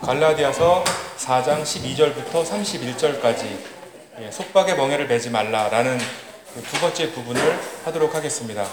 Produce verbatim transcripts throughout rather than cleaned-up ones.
갈라디아서 사 장 십이 절부터 삼십일 절까지 예, 속박의 멍에를 매지 말라라는 두 번째 부분을 하도록 하겠습니다.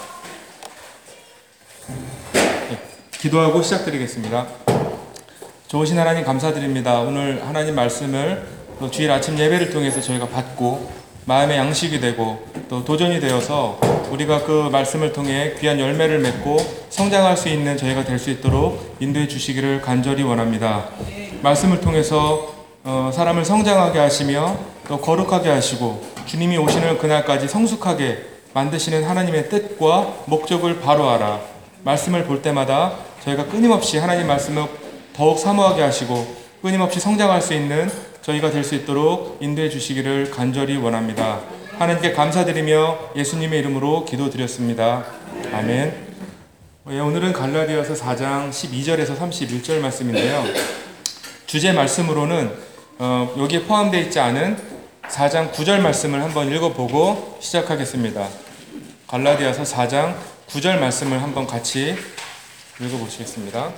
예, 기도하고 시작드리겠습니다. 좋으신 하나님 감사드립니다. 오늘 하나님 말씀을 또 주일 아침 예배를 통해서 저희가 받고 마음의 양식이 되고 또 도전이 되어서 우리가 그 말씀을 통해 귀한 열매를 맺고 성장할 수 있는 저희가 될 수 있도록 인도해 주시기를 간절히 원합니다. 말씀을 통해서 어, 사람을 성장하게 하시며 또 거룩하게 하시고 주님이 오시는 그날까지 성숙하게 만드시는 하나님의 뜻과 목적을 바로 알아 말씀을 볼 때마다 저희가 끊임없이 하나님 말씀을 더욱 사모하게 하시고 끊임없이 성장할 수 있는 저희가 될 수 있도록 인도해 주시기를 간절히 원합니다. 하나님께 감사드리며 예수님의 이름으로 기도드렸습니다. 아멘. 예, 오늘은 갈라디아서 사 장 십이 절에서 삼십일 절 말씀인데요. 주제 말씀으로는 어, 여기에 포함되어 있지 않은 사 장 구 절 말씀을 한번 읽어보고 시작하겠습니다. 갈라디아서 사 장 구 절 말씀을 한번 같이 읽어보시겠습니다.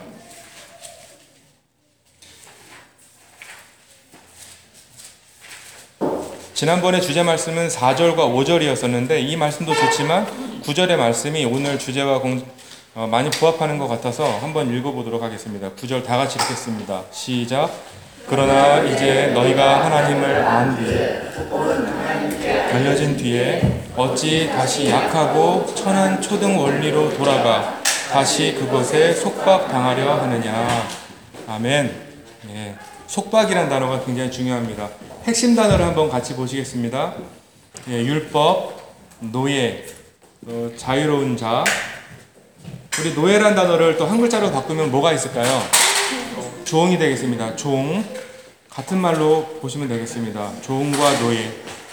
지난번에 주제 말씀은 사 절과 오 절이었었는데 이 말씀도 좋지만 구 절의 말씀이 오늘 주제와 공, 어, 많이 부합하는 것 같아서 한번 읽어보도록 하겠습니다. 구 절 다 같이 읽겠습니다. 시작. 그러나 이제 너희가 하나님을 안 뒤에 알려진 뒤에 어찌 다시 약하고 천한 초등 원리로 돌아가 다시 그것에 속박당하려 하느냐. 아멘. 예, 속박이라는 단어가 굉장히 중요합니다. 핵심 단어를 한번 같이 보시겠습니다. 예, 율법, 노예, 어, 자유로운 자. 우리 노예란 단어를 또 한 글자로 바꾸면 뭐가 있을까요? 종이 되겠습니다. 종. 같은 말로 보시면 되겠습니다. 종과 노예.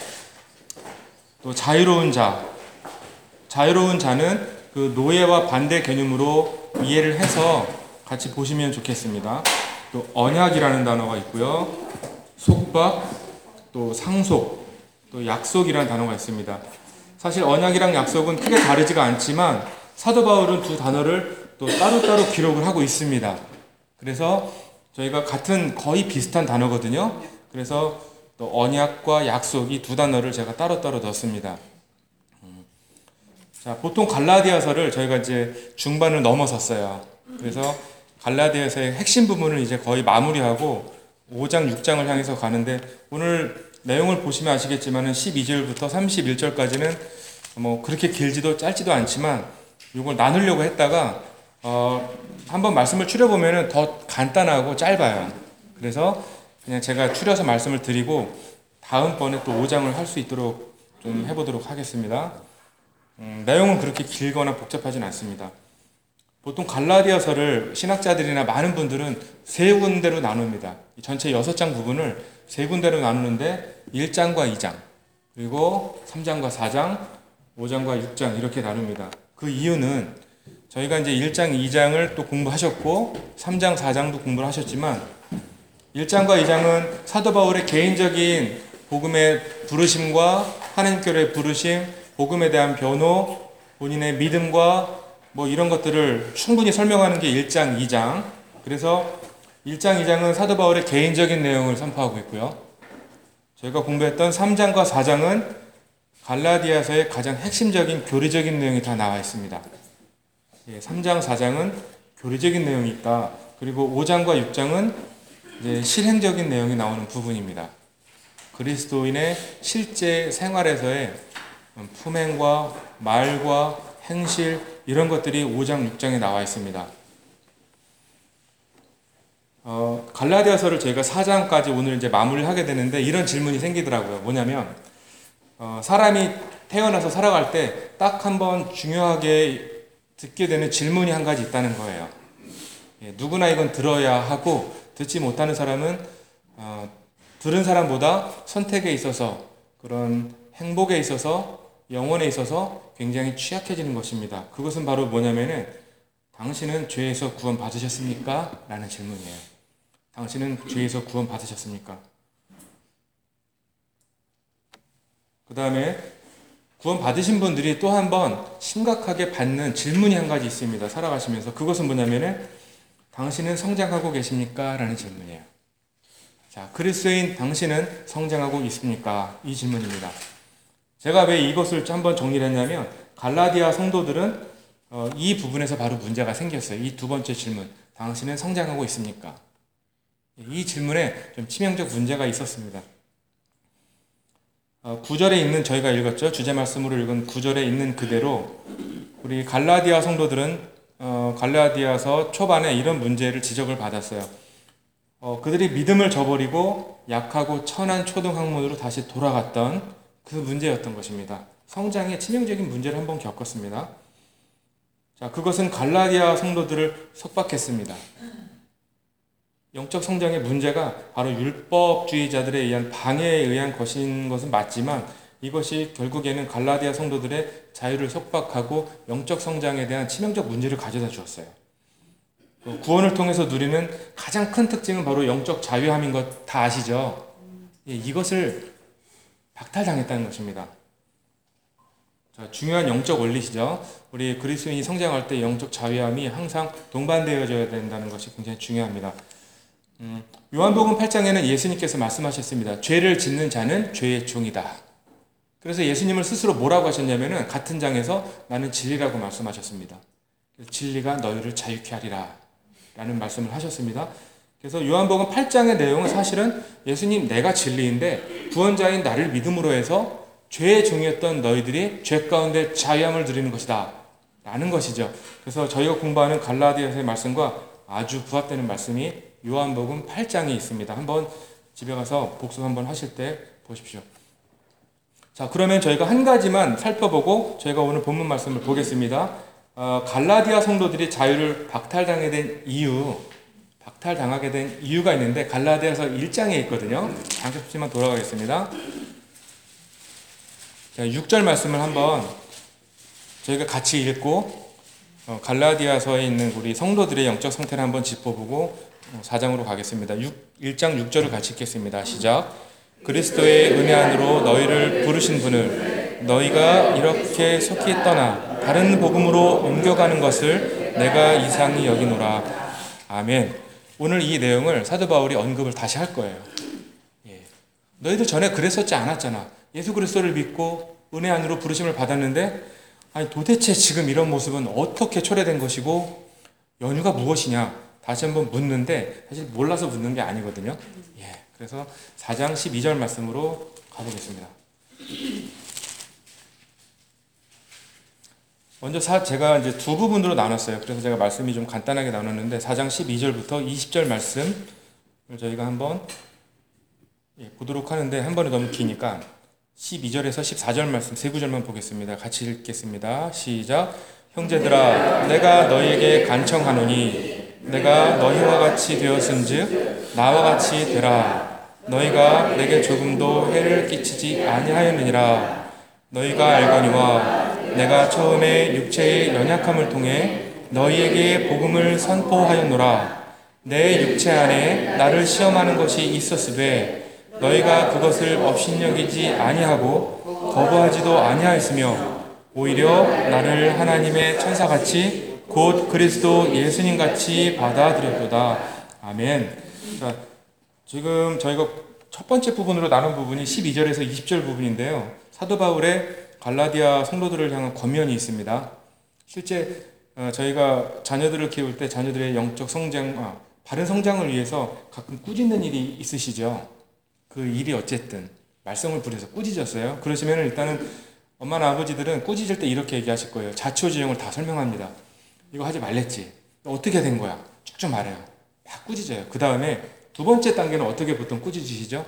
또 자유로운 자. 자유로운 자는 그 노예와 반대 개념으로 이해를 해서 같이 보시면 좋겠습니다. 또 언약이라는 단어가 있고요. 속박, 또 상속, 또 약속이라는 단어가 있습니다. 사실 언약이랑 약속은 크게 다르지가 않지만 사도 바울은 두 단어를 또 따로따로 기록을 하고 있습니다. 그래서 저희가 같은 거의 비슷한 단어거든요. 그래서 또 언약과 약속 이 두 단어를 제가 따로따로 넣었습니다. 자, 보통 갈라디아서를 저희가 이제 중반을 넘어섰어요. 그래서 갈라디아서의 핵심 부분을 이제 거의 마무리하고 오 장, 육 장을 향해서 가는데 오늘 내용을 보시면 아시겠지만 십이 절부터 삼십일 절까지는 뭐 그렇게 길지도 짧지도 않지만 이걸 나누려고 했다가 어, 한번 말씀을 추려보면 더 간단하고 짧아요. 그래서 그냥 제가 추려서 말씀을 드리고 다음번에 또 오 장을 할 수 있도록 좀 해보도록 하겠습니다. 음, 내용은 그렇게 길거나 복잡하진 않습니다. 보통 갈라디아서를 신학자들이나 많은 분들은 세 군데로 나눕니다. 전체 여섯 장 부분을 세 군데로 나누는데 일 장과 이 장, 그리고 삼 장과 사 장, 오 장과 육 장 이렇게 나눕니다. 그 이유는 저희가 이제 일 장, 이 장을 또 공부하셨고 삼 장, 사 장도 공부를 하셨지만 일 장과 이 장은 사도 바울의 개인적인 복음의 부르심과 하나님께로의 부르심, 복음에 대한 변호, 본인의 믿음과 뭐 이런 것들을 충분히 설명하는 게 일 장, 이 장. 그래서 일 장, 이 장은 사도 바울의 개인적인 내용을 선포하고 있고요. 저희가 공부했던 삼 장과 사 장은 갈라디아서의 가장 핵심적인 교리적인 내용이 다 나와 있습니다. 예, 삼 장, 사 장은 교리적인 내용이 있다. 그리고 오 장과 육 장은 이제 실행적인 내용이 나오는 부분입니다. 그리스도인의 실제 생활에서의 품행과 말과 행실 이런 것들이 오 장, 육 장에 나와 있습니다. 어, 갈라디아서를 저희가 사 장까지 오늘 이제 마무리를 하게 되는데 이런 질문이 생기더라고요. 뭐냐면 어, 사람이 태어나서 살아갈 때 딱 한 번 중요하게 듣게 되는 질문이 한 가지 있다는 거예요. 예, 누구나 이건 들어야 하고 듣지 못하는 사람은 어, 들은 사람보다 선택에 있어서 그런 행복에 있어서 영혼에 있어서 굉장히 취약해지는 것입니다. 그것은 바로 뭐냐면은 당신은 죄에서 구원 받으셨습니까? 라는 질문이에요. 당신은 죄에서 구원 받으셨습니까? 그 다음에 구원 받으신 분들이 또 한 번 심각하게 받는 질문이 한 가지 있습니다. 살아가시면서. 그것은 뭐냐면은 당신은 성장하고 계십니까? 라는 질문이에요. 자, 그리스도인 당신은 성장하고 있습니까? 이 질문입니다. 제가 왜 이것을 한번 정리를 했냐면 갈라디아 성도들은 어, 이 부분에서 바로 문제가 생겼어요. 이 두 번째 질문, 당신은 성장하고 있습니까? 이 질문에 좀 치명적 문제가 있었습니다. 어, 구 절에 있는, 저희가 읽었죠. 주제 말씀으로 읽은 구 절에 있는 그대로 우리 갈라디아 성도들은 어, 갈라디아서 초반에 이런 문제를 지적을 받았어요. 어, 그들이 믿음을 저버리고 약하고 천한 초등학문으로 다시 돌아갔던 그 문제였던 것입니다. 성장에 치명적인 문제를 한번 겪었습니다. 자, 그것은 갈라디아 성도들을 속박했습니다. 영적 성장의 문제가 바로 율법주의자들에 의한 방해에 의한 것인 것은 맞지만 이것이 결국에는 갈라디아 성도들의 자유를 속박하고 영적 성장에 대한 치명적 문제를 가져다 주었어요. 구원을 통해서 누리는 가장 큰 특징은 바로 영적 자유함인 것 다 아시죠? 예, 이것을 박탈당했다는 것입니다. 자, 중요한 영적 원리시죠. 우리 그리스도인이 성장할 때 영적 자유함이 항상 동반되어져야 된다는 것이 굉장히 중요합니다. 음, 요한복음 팔 장에는 예수님께서 말씀하셨습니다. 죄를 짓는 자는 죄의 종이다. 그래서 예수님을 스스로 뭐라고 하셨냐면은 같은 장에서 나는 진리라고 말씀하셨습니다. 진리가 너희를 자유케 하리라 라는 말씀을 하셨습니다. 그래서 요한복음 팔 장의 내용은 사실은 예수님 내가 진리인데 구원자인 나를 믿음으로 해서 죄의 종이었던 너희들이 죄 가운데 자유함을 누리는 것이다 라는 것이죠. 그래서 저희가 공부하는 갈라디아서의 말씀과 아주 부합되는 말씀이 요한복음 팔 장에 있습니다. 한번 집에 가서 복습 한번 하실 때 보십시오. 자, 그러면 저희가 한 가지만 살펴보고 저희가 오늘 본문 말씀을 보겠습니다. 어, 갈라디아 성도들이 자유를 박탈당하게 된 이유, 박탈당하게 된 이유가 있는데 갈라디아서 일 장에 있거든요. 잠시만 돌아가겠습니다. 자, 육 절 말씀을 한번 저희가 같이 읽고 어, 갈라디아서에 있는 우리 성도들의 영적 상태를 한번 짚어보고 사 장으로 가겠습니다. 일 장 육 절을 같이 읽겠습니다. 시작. 그리스도의 은혜 안으로 너희를 부르신 분을 너희가 이렇게 속히 떠나 다른 복음으로 옮겨가는 것을 내가 이상히 여기노라. 아멘. 오늘 이 내용을 사도 바울이 언급을 다시 할 거예요. 예. 너희들 전에 그랬었지 않았잖아. 예수 그리스도를 믿고 은혜 안으로 부르심을 받았는데 아니 도대체 지금 이런 모습은 어떻게 초래된 것이고 연유가 무엇이냐 다시 한번 묻는데 사실 몰라서 묻는 게 아니거든요. 예. 그래서 사 장 십이 절 말씀으로 가보겠습니다. 먼저 사, 제가 이제 두 부분으로 나눴어요. 그래서 제가 말씀이 좀 간단하게 나눴는데 사 장 십이 절부터 이십 절 말씀을 저희가 한번 예, 보도록 하는데 한 번에 너무 기니까 십이 절에서 십사 절 말씀 세 구절만 보겠습니다. 같이 읽겠습니다. 시작. 형제들아 내가 너희에게 간청하노니 내가 너희와 같이 되었은즉 나와 같이 되라. 너희가 내게 조금도 해를 끼치지 아니하였느니라. 너희가 알거니와 내가 처음에 육체의 연약함을 통해 너희에게 복음을 선포하였노라. 내 육체 안에 나를 시험하는 것이 있었으되 너희가 그것을 업신여기지 아니하고 거부하지도 아니하였으며 오히려 나를 하나님의 천사같이 곧 그리스도 예수님같이 받아들였도다. 아멘. 자, 지금 저희가 첫 번째 부분으로 나눈 부분이 십이 절에서 이십 절 부분인데요. 사도 바울의 갈라디아 성도들을 향한 권면이 있습니다. 실제 저희가 자녀들을 키울 때 자녀들의 영적 성장, 아, 바른 성장을 위해서 가끔 꾸짖는 일이 있으시죠. 그 일이 어쨌든 말썽을 부려서 꾸짖었어요. 그러시면 일단은 엄마나 아버지들은 꾸짖을 때 이렇게 얘기하실 거예요. 자초지종을 다 설명합니다. 이거 하지 말랬지. 어떻게 된 거야? 쭉쭉 말해요. 막 꾸짖어요. 그 다음에 두 번째 단계는 어떻게 보통 꾸짖으시죠?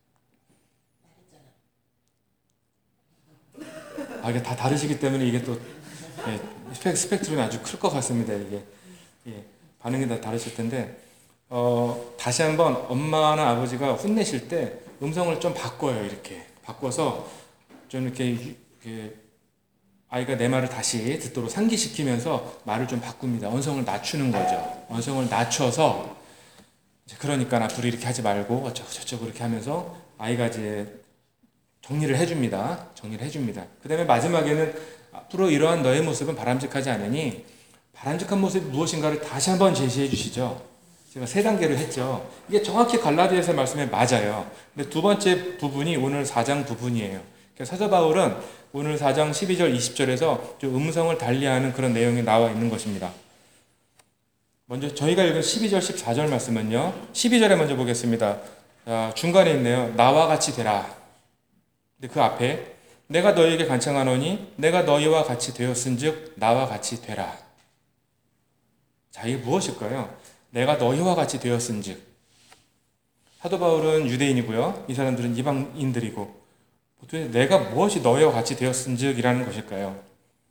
아, 이게 다 다르시기 때문에 이게 또 예, 스펙, 스펙트럼이 아주 클 것 같습니다. 이게 예, 반응이 다 다르실 텐데 어, 다시 한번 엄마나 아버지가 혼내실 때 음성을 좀 바꿔요. 이렇게 바꿔서 좀 이렇게, 이렇게 아이가 내 말을 다시 듣도록 상기시키면서 말을 좀 바꿉니다. 언성을 낮추는 거죠. 언성을 낮춰서 그러니까 앞으로 이렇게 하지 말고 어쩌고 저쩌고 이렇게 하면서 아이가 이제 정리를 해줍니다. 정리를 해줍니다. 그 다음에 마지막에는 앞으로 이러한 너의 모습은 바람직하지 않으니 바람직한 모습이 무엇인가를 다시 한번 제시해 주시죠. 제가 세 단계로 했죠. 이게 정확히 갈라디아서 말씀에 맞아요. 근데 두 번째 부분이 오늘 사 장 부분이에요. 그러니까 사도 바울은 오늘 사 장 십이 절 이십 절에서 좀 음성을 달리하는 그런 내용이 나와 있는 것입니다. 먼저 저희가 읽은 십이 절 십사 절 말씀은요. 십이 절에 먼저 보겠습니다. 자, 중간에 있네요. 나와 같이 되라. 근데 그 앞에 내가 너희에게 간청하노니 내가 너희와 같이 되었은즉 나와 같이 되라. 자, 이게 무엇일까요? 내가 너희와 같이 되었은즉. 사도 바울은 유대인이고요. 이 사람들은 이방인들이고. 보통 내가 무엇이 너희와 같이 되었은즉이라는 것일까요?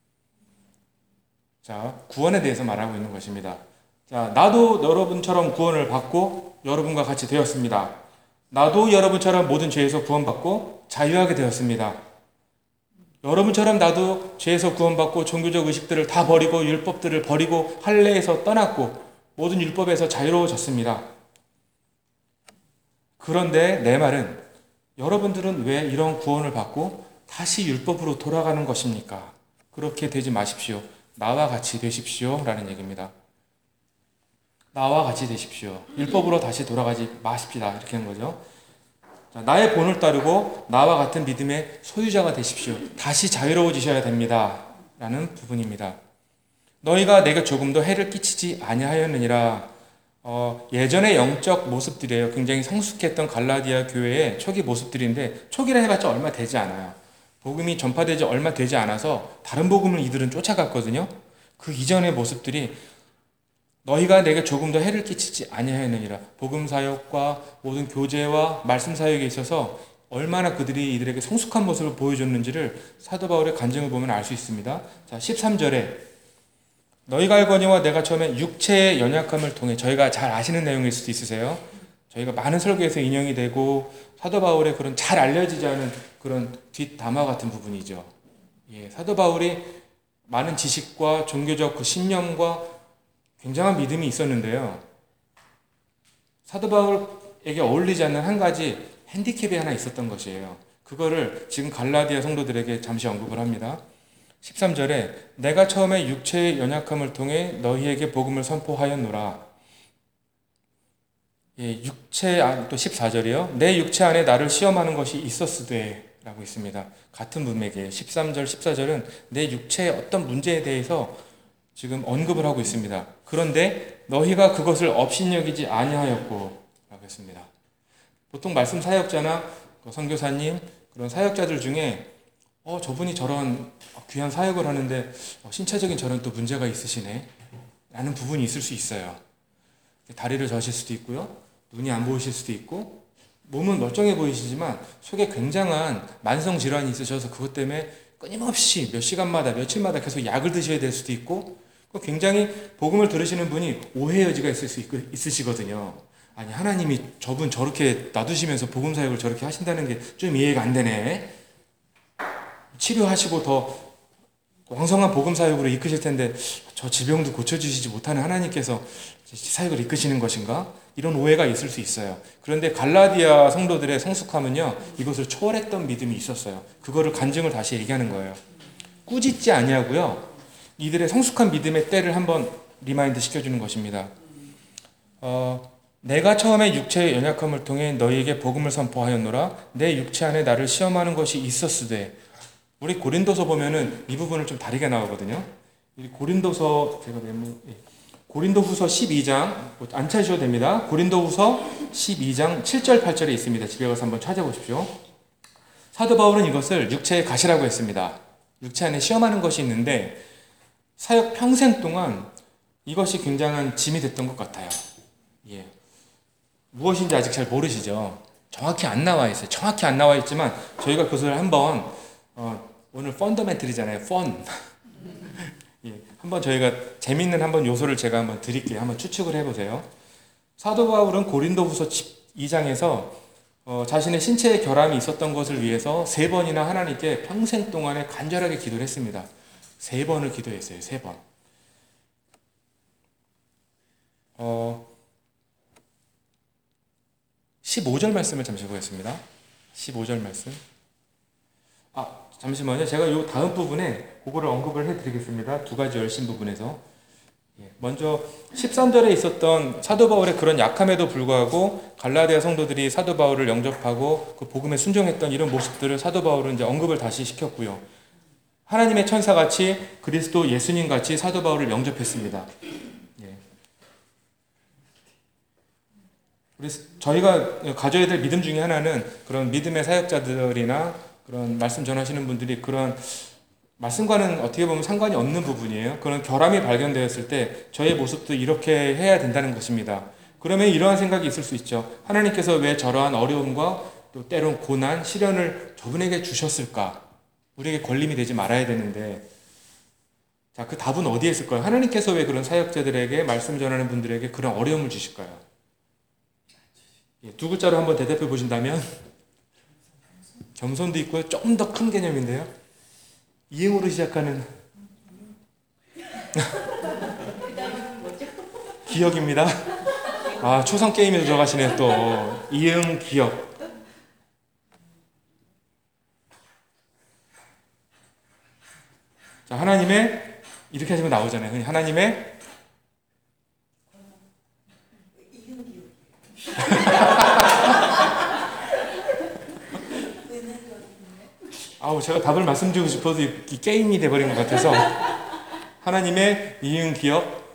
자, 구원에 대해서 말하고 있는 것입니다. 자, 나도 여러분처럼 구원을 받고 여러분과 같이 되었습니다. 나도 여러분처럼 모든 죄에서 구원받고 자유하게 되었습니다. 여러분처럼 나도 죄에서 구원받고 종교적 의식들을 다 버리고 율법들을 버리고 할례에서 떠났고 모든 율법에서 자유로워졌습니다. 그런데 내 말은 여러분들은 왜 이런 구원을 받고 다시 율법으로 돌아가는 것입니까? 그렇게 되지 마십시오. 나와 같이 되십시오. 라는 얘기입니다. 나와 같이 되십시오. 율법으로 다시 돌아가지 마십시다. 이렇게 하는 거죠. 자, 나의 본을 따르고 나와 같은 믿음의 소유자가 되십시오. 다시 자유로워지셔야 됩니다. 라는 부분입니다. 너희가 내게 조금도 해를 끼치지 아니하였느니라. 어, 예전의 영적 모습들이에요. 굉장히 성숙했던 갈라디아 교회의 초기 모습들인데 초기라 해봤자 얼마 되지 않아요. 복음이 전파되지 얼마 되지 않아서 다른 복음을 이들은 쫓아갔거든요. 그 이전의 모습들이 너희가 내게 조금 더 해를 끼치지 아니하였느니라. 복음 사역과 모든 교제와 말씀 사역에 있어서 얼마나 그들이 이들에게 성숙한 모습을 보여줬는지를 사도 바울의 간증을 보면 알 수 있습니다. 자, 십삼 절에 너희가 알거니와 내가 처음에 육체의 연약함을 통해, 저희가 잘 아시는 내용일 수도 있으세요. 저희가 많은 설교에서 인용이 되고 사도 바울의 그런 잘 알려지지 않은 그런 뒷담화 같은 부분이죠. 예, 사도 바울이 많은 지식과 종교적 그 신념과 굉장한 믿음이 있었는데요. 사도 바울에게 어울리지 않는 한 가지 핸디캡이 하나 있었던 것이에요. 그거를 지금 갈라디아 성도들에게 잠시 언급을 합니다. 십삼 절에 내가 처음에 육체의 연약함을 통해 너희에게 복음을 선포하였노라. 예, 육체 안, 또 십사 절이요. 내 육체 안에 나를 시험하는 것이 있었으되 라고 있습니다. 같은 문맥이에요. 십삼 절, 십사 절은 내 육체의 어떤 문제에 대해서 지금 언급을 하고 있습니다. 그런데 너희가 그것을 업신여기지 아니하였고 라고 했습니다. 보통 말씀 사역자나 선교사님 그런 사역자들 중에 어 저분이 저런 귀한 사역을 하는데 어, 신체적인 저런 또 문제가 있으시네 라는 부분이 있을 수 있어요. 다리를 저실 수도 있고요. 눈이 안 보이실 수도 있고 몸은 멀쩡해 보이시지만 속에 굉장한 만성 질환이 있으셔서 그것 때문에 끊임없이 몇 시간마다 며칠마다 계속 약을 드셔야 될 수도 있고 굉장히 복음을 들으시는 분이 오해 여지가 있을 수 있, 있으시거든요. 아니 하나님이 저분 저렇게 놔두시면서 복음 사역을 저렇게 하신다는 게 좀 이해가 안 되네. 치료하시고 더 왕성한 복음 사역으로 이끄실 텐데 저 질병도 고쳐주시지 못하는 하나님께서 사역을 이끄시는 것인가? 이런 오해가 있을 수 있어요. 그런데 갈라디아 성도들의 성숙함은요 이것을 초월했던 믿음이 있었어요. 그거를 간증을 다시 얘기하는 거예요. 꾸짖지 아니하고요 이들의 성숙한 믿음의 때를 한번 리마인드 시켜주는 것입니다. 어, 내가 처음에 육체의 연약함을 통해 너희에게 복음을 선포하였노라. 내 육체 안에 나를 시험하는 것이 있었으되. 우리 고린도서 보면은 이 부분을 좀 다르게 나오거든요. 고린도서 제가 메모 고린도후서 십이 장 안 찾으셔도 됩니다. 고린도후서 십이 장 칠 절 팔 절에 있습니다. 집에 가서 한번 찾아보십시오. 사도 바울은 이것을 육체의 가시라고 했습니다. 육체 안에 시험하는 것이 있는데 사역 평생 동안 이것이 굉장한 짐이 됐던 것 같아요. 예. 무엇인지 아직 잘 모르시죠? 정확히 안 나와 있어요. 정확히 안 나와 있지만 저희가 그것을 한번 어, 오늘 펀더멘틀이잖아요. 펀. 예. 한번 저희가 재밌는 한번 요소를 제가 한번 드릴게요. 한번 추측을 해보세요. 사도 바울은 고린도후서 이 장에서 어, 자신의 신체의 결함이 있었던 것을 위해서 세 번이나 하나님께 평생 동안에 간절하게 기도를 했습니다. 세 번을 기도했어요. 세 번. 어, 십오 절 말씀을 잠시 보겠습니다. 십오 절 말씀. 아, 잠시만요. 제가 요 다음 부분에 그거를 언급을 해드리겠습니다. 두 가지 열심 부분에서. 예, 먼저 십삼 절에 있었던 사도 바울의 그런 약함에도 불구하고 갈라디아 성도들이 사도 바울을 영접하고 그 복음에 순종했던 이런 모습들을 사도 바울은 이제 언급을 다시 시켰고요. 하나님의 천사같이 그리스도 예수님같이 사도 바울을 영접했습니다. 예. 그래서 저희가 가져야 될 믿음 중에 하나는 그런 믿음의 사역자들이나 그런 말씀 전하시는 분들이 그런 말씀과는 어떻게 보면 상관이 없는 부분이에요. 그런 결함이 발견되었을 때 저의 모습도 이렇게 해야 된다는 것입니다. 그러면 이러한 생각이 있을 수 있죠. 하나님께서 왜 저러한 어려움과 또 때론 고난, 시련을 저분에게 주셨을까? 우리에게 걸림이 되지 말아야 되는데, 자, 그 답은 어디에 있을까요? 하나님께서 왜 그런 사역자들에게, 말씀 전하는 분들에게 그런 어려움을 주실까요? 예, 두 글자로 한번 대답해 보신다면 겸손도 있고요. 좀 더 큰 개념인데요. 이응으로 시작하는 기억입니다. 아, 초성 게임에 들어가시네요. 또 이응 기억. 자, 하나님의 이렇게 하시면 나오잖아요. 하나님의 아우, 제가 답을 말씀드리고 싶어도 이 게임이 돼버린 것 같아서 하나님의 이응 기억,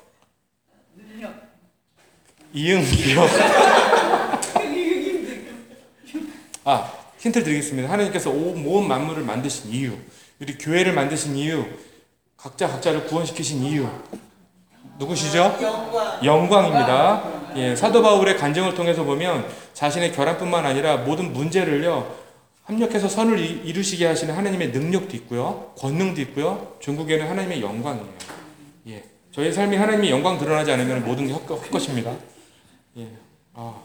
이응 기억. 아, 힌트를 드리겠습니다. 하나님께서 온 만물을 만드신 이유, 우리 교회를 만드신 이유, 각자 각자를 구원시키신 이유 누구시죠? 영광. 영광입니다. 예, 사도 바울의 간증을 통해서 보면 자신의 결함뿐만 아니라 모든 문제를요 합력해서 선을 이루시게 하시는 하나님의 능력도 있고요, 권능도 있고요, 전국에는 하나님의 영광이에요. 예, 저희 삶이 하나님의 영광 드러나지 않으면 모든 게 헛것입니다. 예, 아.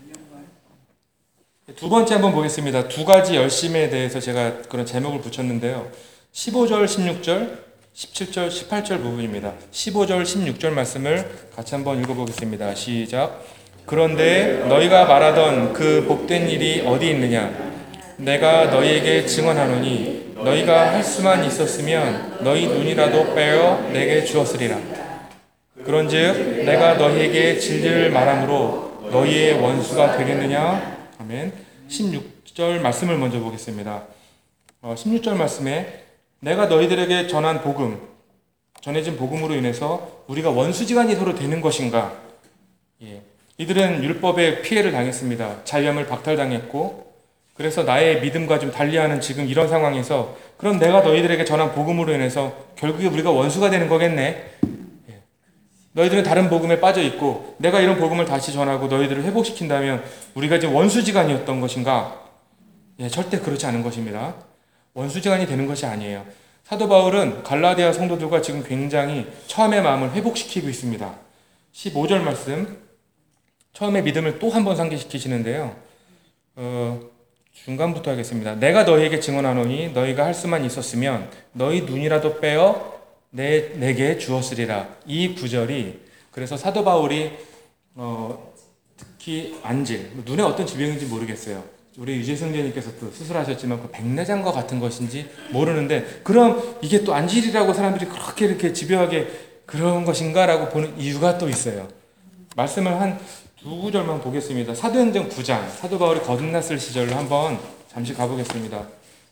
두 번째 한번 보겠습니다. 두 가지 열심에 대해서 제가 그런 제목을 붙였는데요. 십오 절, 십육 절, 십칠 절, 십팔 절 부분입니다. 십오 절, 십육 절 말씀을 같이 한번 읽어보겠습니다. 시작. 그런데 너희가 말하던 그 복된 일이 어디 있느냐? 내가 너희에게 증언하노니 너희가 할 수만 있었으면 너희 눈이라도 빼어 내게 주었으리라. 그런즉 내가 너희에게 진리를 말함으로 너희의 원수가 되겠느냐? 아멘. 십육 절 말씀을 먼저 보겠습니다. 어, 십육 절 말씀에 내가 너희들에게 전한 복음, 전해진 복음으로 인해서 우리가 원수지간이 서로 되는 것인가? 예. 이들은 율법에 피해를 당했습니다. 자유함을 박탈당했고, 그래서 나의 믿음과 좀 달리하는 지금 이런 상황에서 그럼 내가 너희들에게 전한 복음으로 인해서 결국에 우리가 원수가 되는 거겠네. 예. 너희들은 다른 복음에 빠져 있고 내가 이런 복음을 다시 전하고 너희들을 회복시킨다면 우리가 이제 원수지간이었던 것인가? 예, 절대 그렇지 않은 것입니다. 원수지간이 되는 것이 아니에요. 사도 바울은 갈라디아 성도들과 지금 굉장히 처음의 마음을 회복시키고 있습니다. 십오 절 말씀, 처음에 믿음을 또 한 번 상기시키시는데요. 어, 중간부터 하겠습니다. 내가 너희에게 증언하노니 너희가 할 수만 있었으면 너희 눈이라도 빼어 내, 내게 주었으리라. 이 구절이, 그래서 사도 바울이 어, 특히 안질, 눈에 어떤 질병인지 모르겠어요. 우리 유재승제님께서 또 수술하셨지만 그 백내장과 같은 것인지 모르는데, 그럼 이게 또 안질이라고 사람들이 그렇게 이렇게 집요하게 그런 것인가? 라고 보는 이유가 또 있어요. 말씀을 한 두 구절만 보겠습니다. 사도행전 구 장, 사도 바울이 거듭났을 시절로 한번 잠시 가보겠습니다.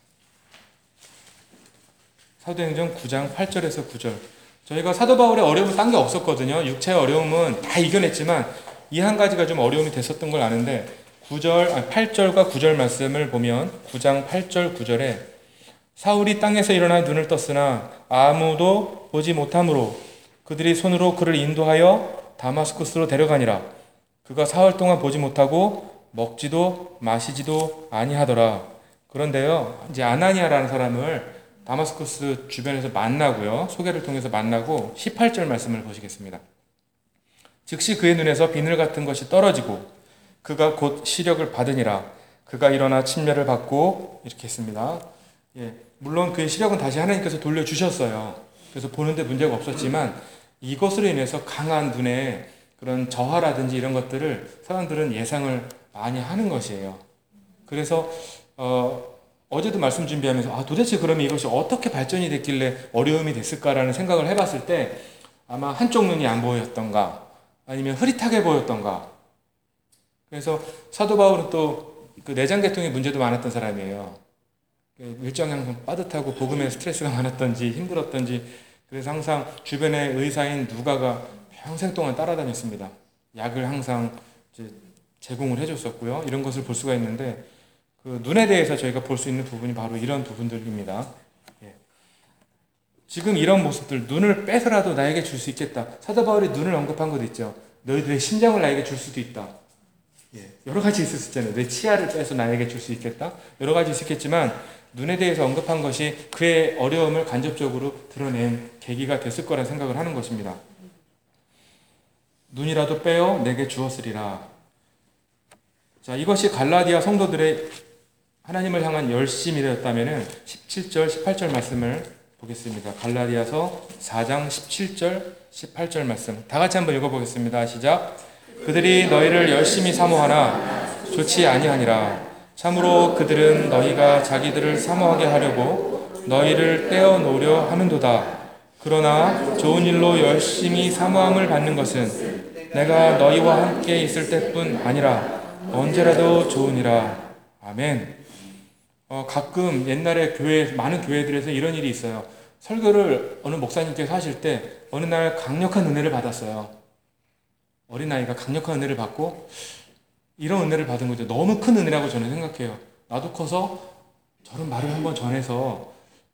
사도행전 구 장 팔 절에서 구 절. 저희가 사도 바울의 어려움은 딴 게 없었거든요. 육체의 어려움은 다 이겨냈지만 이 한 가지가 좀 어려움이 됐었던 걸 아는데, 구 절, 아니 팔 절과 구 절 말씀을 보면 구 장 팔 절 구 절에 사울이 땅에서 일어나 눈을 떴으나 아무도 보지 못하므로 그들이 손으로 그를 인도하여 다마스쿠스로 데려가니라. 그가 사흘 동안 보지 못하고 먹지도 마시지도 아니하더라. 그런데요, 이제 아나니아라는 사람을 다마스쿠스 주변에서 만나고요, 소개를 통해서 만나고 십팔 절 말씀을 보시겠습니다. 즉시 그의 눈에서 비늘 같은 것이 떨어지고 그가 곧 시력을 받으니라. 그가 일어나 침례를 받고, 이렇게 했습니다. 예, 물론 그의 시력은 다시 하나님께서 돌려주셨어요. 그래서 보는데 문제가 없었지만 이것으로 인해서 강한 눈에 그런 저하라든지 이런 것들을 사람들은 예상을 많이 하는 것이에요. 그래서 어, 어제도 말씀 준비하면서 아, 도대체 그러면 이것이 어떻게 발전이 됐길래 어려움이 됐을까라는 생각을 해봤을 때 아마 한쪽 눈이 안 보였던가 아니면 흐릿하게 보였던가. 그래서 사도 바울은 또 그 내장계통의 문제도 많았던 사람이에요. 일정이 항상 빠듯하고 복음에 스트레스가 많았던지 힘들었던지 그래서 항상 주변의 의사인 누가가 평생 동안 따라다녔습니다. 약을 항상 이제 제공을 해줬었고요. 이런 것을 볼 수가 있는데 그 눈에 대해서 저희가 볼 수 있는 부분이 바로 이런 부분들입니다. 예. 지금 이런 모습들, 눈을 빼서라도 나에게 줄 수 있겠다. 사도 바울이 눈을 언급한 것도 있죠. 너희들의 심장을 나에게 줄 수도 있다. 예. 여러 가지 있을 수 있잖아요. 내 치아를 빼서 나에게 줄 수 있겠다. 여러 가지 있겠지만 눈에 대해서 언급한 것이 그의 어려움을 간접적으로 드러낸 계기가 됐을 거라 생각을 하는 것입니다. 눈이라도 빼어 내게 주었으리라. 자, 이것이 갈라디아 성도들의 하나님을 향한 열심이었다면 십칠 절, 십팔 절 말씀을 보겠습니다. 갈라디아서 사 장 십칠 절, 십팔 절 말씀 다 같이 한번 읽어보겠습니다. 시작. 그들이 너희를 열심히 사모하나 좋지 아니하니라. 참으로 그들은 너희가 자기들을 사모하게 하려고 너희를 떼어놓으려 하는도다. 그러나 좋은 일로 열심히 사모함을 받는 것은 내가 너희와 함께 있을 때뿐 아니라 언제라도 좋으니라. 아멘. 어, 가끔 옛날에 교회, 많은 교회들에서 이런 일이 있어요. 설교를 어느 목사님께서 하실 때 어느 날 강력한 은혜를 받았어요. 어린아이가 강력한 은혜를 받고 이런 은혜를 받은 거죠. 너무 큰 은혜라고 저는 생각해요. 나도 커서 저런 말을 한번 전해서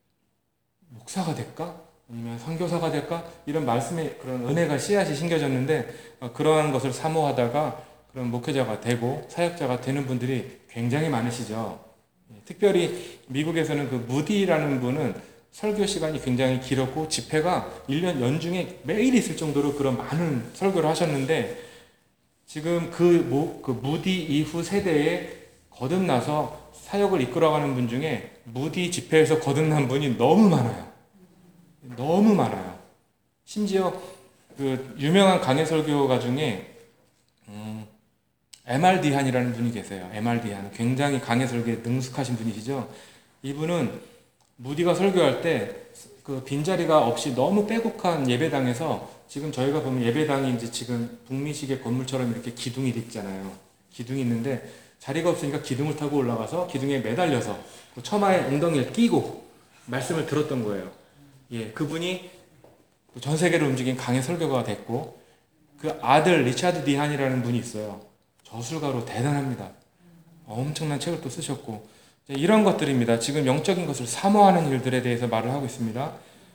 목사가 될까? 아니면 선교사가 될까? 이런 말씀에 그런 은혜가 씨앗이 심겨졌는데 어, 그러한 것을 사모하다가 그런 목회자가 되고 사역자가 되는 분들이 굉장히 많으시죠. 특별히 미국에서는 그 무디라는 분은 설교 시간이 굉장히 길었고 집회가 일 년 연중에 매일 있을 정도로 그런 많은 설교를 하셨는데 지금 그, 모, 그 무디 이후 세대에 거듭나서 사역을 이끌어가는 분 중에 무디 집회에서 거듭난 분이 너무 많아요. 너무 많아요. 심지어 그 유명한 강해 설교가 중에 음, 엠알 디한이라는 분이 계세요. 엠알 디한 굉장히 강해 설교에 능숙하신 분이시죠. 이분은 무디가 설교할 때 그 빈자리가 없이 너무 빼곡한 예배당에서 지금 저희가 보면 예배당이 이제 지금 북미식의 건물처럼 이렇게 기둥이 있잖아요. 기둥이 있는데 자리가 없으니까 기둥을 타고 올라가서 기둥에 매달려서 그 처마에 엉덩이를 끼고 말씀을 들었던 거예요. 예, 그분이 전 세계를 움직인 강해 설교가 됐고 그 아들 리차드 디한이라는 분이 있어요. 저술가로 대단합니다. 엄청난 책을 또 쓰셨고 이런 것들입니다. 지금 영적인 것을 사모하는 일들에 대해서 말을 하고 있습니다.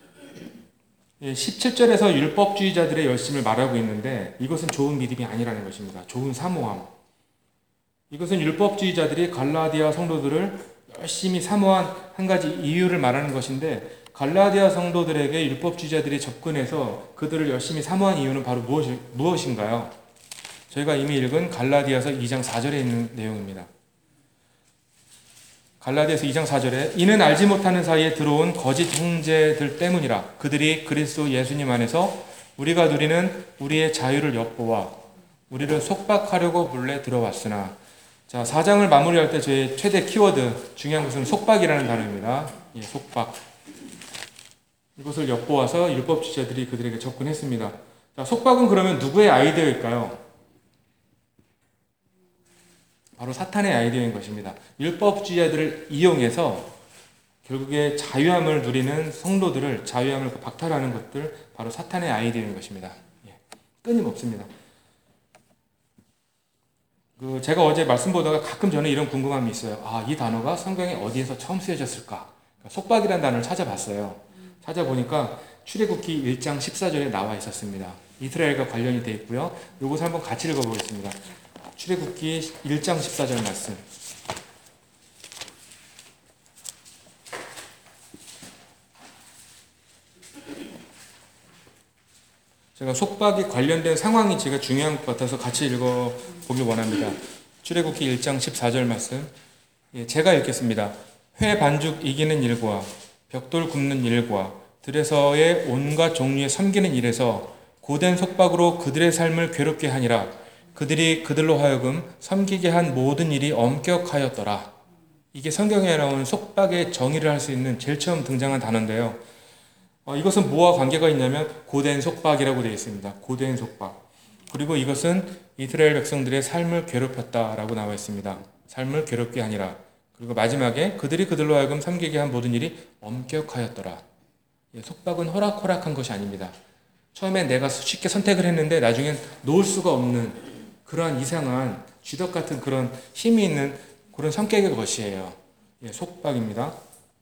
십칠 절에서 율법주의자들의 열심을 말하고 있는데 이것은 좋은 믿음이 아니라는 것입니다. 좋은 사모함. 이것은 율법주의자들이 갈라디아 성도들을 열심히 사모한 한 가지 이유를 말하는 것인데 갈라디아 성도들에게 율법주의자들이 접근해서 그들을 열심히 사모한 이유는 바로 무엇이, 무엇인가요? 저희가 이미 읽은 갈라디아서 이 장 사 절에 있는 내용입니다. 갈라디아서 이 장 사 절에 이는 알지 못하는 사이에 들어온 거짓 형제들 때문이라. 그들이 그리스도 예수님 안에서 우리가 누리는 우리의 자유를 엿보아 우리를 속박하려고 몰래 들어왔으나. 자, 사 장을 마무리할 때 저의 최대 키워드 중요한 것은 속박이라는 단어입니다. 예, 속박. 이것을 엿보아서 율법주의자들이 그들에게 접근했습니다. 자, 속박은 그러면 누구의 아이디어일까요? 바로 사탄의 아이디어인 것입니다. 율법주의자들을 이용해서 결국에 자유함을 누리는 성도들을 자유함을 박탈하는 것들 바로 사탄의 아이디어인 것입니다. 예, 끊임없습니다. 그 제가 어제 말씀 보다가 가끔 저는 이런 궁금함이 있어요. 아, 이 단어가 성경에 어디에서 처음 쓰여졌을까? 그러니까 속박이라는 단어를 찾아봤어요. 찾아보니까 출애굽기 일 장 십사 절에 나와 있었습니다. 이스라엘과 관련이 되어 있고요. 이것을 한번 같이 읽어보겠습니다. 출애굽기 일 장 십사 절 말씀. 제가 속박이 관련된 상황이 제가 중요한 것 같아서 같이 읽어보길 원합니다. 출애굽기 일 장 십사 절 말씀. 예, 제가 읽겠습니다. 회 반죽 이기는 일과 벽돌 굽는 일과 들에서의 온갖 종류의 섬기는 일에서 고된 속박으로 그들의 삶을 괴롭게 하니라. 그들이 그들로 하여금 섬기게 한 모든 일이 엄격하였더라. 이게 성경에 나오는 속박의 정의를 할 수 있는 제일 처음 등장한 단어인데요. 어, 이것은 뭐와 관계가 있냐면 고된 속박이라고 되어 있습니다. 고된 속박. 그리고 이것은 이스라엘 백성들의 삶을 괴롭혔다라고 나와 있습니다. 삶을 괴롭게 하니라. 그리고 마지막에 그들이 그들로 하여금 섬기게 한 모든 일이 엄격하였더라. 예, 속박은 호락호락한 것이 아닙니다. 처음엔 내가 쉽게 선택을 했는데 나중엔 놓을 수가 없는 그러한 이상한 쥐덕 같은 그런 힘이 있는 그런 성격의 것이에요. 예, 속박입니다.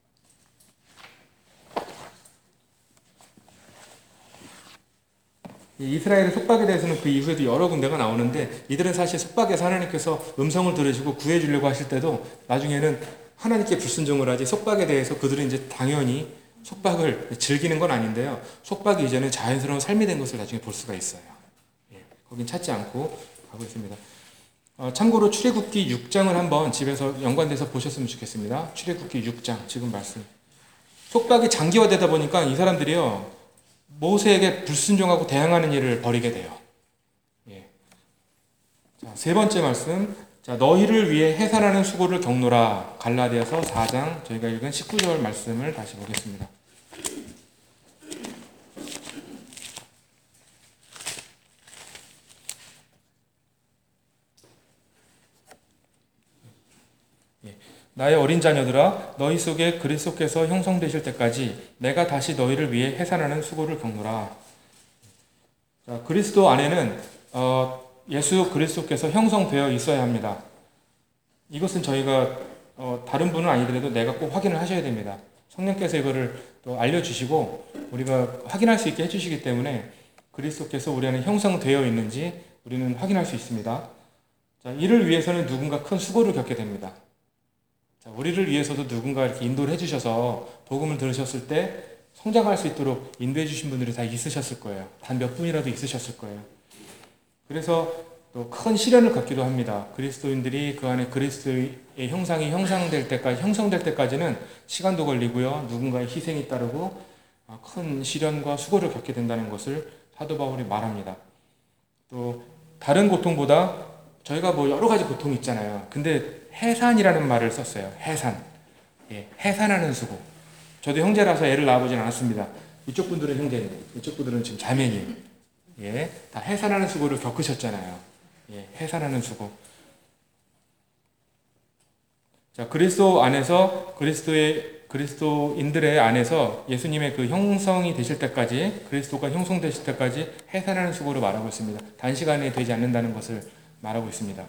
이스라엘의 속박에 대해서는 그 이후에도 여러 군데가 나오는데 이들은 사실 속박에서 하나님께서 음성을 들으시고 구해주려고 하실 때도 나중에는 하나님께 불순종을 하지 속박에 대해서 그들은 이제 당연히 속박을 즐기는 건 아닌데요. 속박이 이제는 자연스러운 삶이 된 것을 나중에 볼 수가 있어요. 예, 거긴 찾지 않고 가고 있습니다. 어, 참고로 출애굽기 육 장을 한번 집에서 연관돼서 보셨으면 좋겠습니다. 출애굽기 육 장 지금 말씀. 속박이 장기화되다 보니까 이 사람들이요. 모세에게 불순종하고 대항하는 일을 벌이게 돼요. 예. 자, 세 번째 말씀. 자, 너희를 위해 해산하는 수고를 겪노라. 갈라디아서 사 장 저희가 읽은 십구 절 말씀을 다시 보겠습니다. 예. 나의 어린 자녀들아 너희 속에 그리스도께서 형성되실 때까지 내가 다시 너희를 위해 해산하는 수고를 겪노라. 자, 그리스도 안에는 어, 예수 그리스도께서 형성되어 있어야 합니다. 이것은 저희가 어, 다른 분은 아니더라도 내가 꼭 확인을 하셔야 됩니다. 성령께서 이거를 또 알려주시고 우리가 확인할 수 있게 해주시기 때문에 그리스도께서 우리 안에 형성되어 있는지 우리는 확인할 수 있습니다. 자, 이를 위해서는 누군가 큰 수고를 겪게 됩니다. 자, 우리를 위해서도 누군가 이렇게 인도를 해주셔서 복음을 들으셨을 때 성장할 수 있도록 인도해 주신 분들이 다 있으셨을 거예요. 단 몇 분이라도 있으셨을 거예요. 그래서 또 큰 시련을 겪기도 합니다. 그리스도인들이 그 안에 그리스도의 형상이 형성될 때까지, 형성될 때까지는 시간도 걸리고요. 누군가의 희생이 따르고 큰 시련과 수고를 겪게 된다는 것을 사도 바울이 말합니다. 또 다른 고통보다 저희가 뭐 여러 가지 고통이 있잖아요. 근데 해산이라는 말을 썼어요. 해산. 예, 해산하는 수고. 저도 형제라서 애를 낳아보진 않았습니다. 이쪽 분들은 형제님, 이쪽 분들은 지금 자매님. 예, 다 해산하는 수고를 겪으셨잖아요. 예, 해산하는 수고. 자, 그리스도 안에서 그리스도의 그리스도인들의 안에서 예수님의 그 형성이 되실 때까지 그리스도가 형성되실 때까지 해산하는 수고를 말하고 있습니다. 단시간에 되지 않는다는 것을 말하고 있습니다.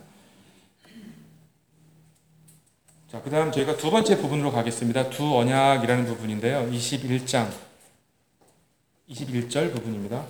자, 그 다음 저희가 두 번째 부분으로 가겠습니다. 두 언약이라는 부분인데요. 이십일 장 이십일 절 부분입니다.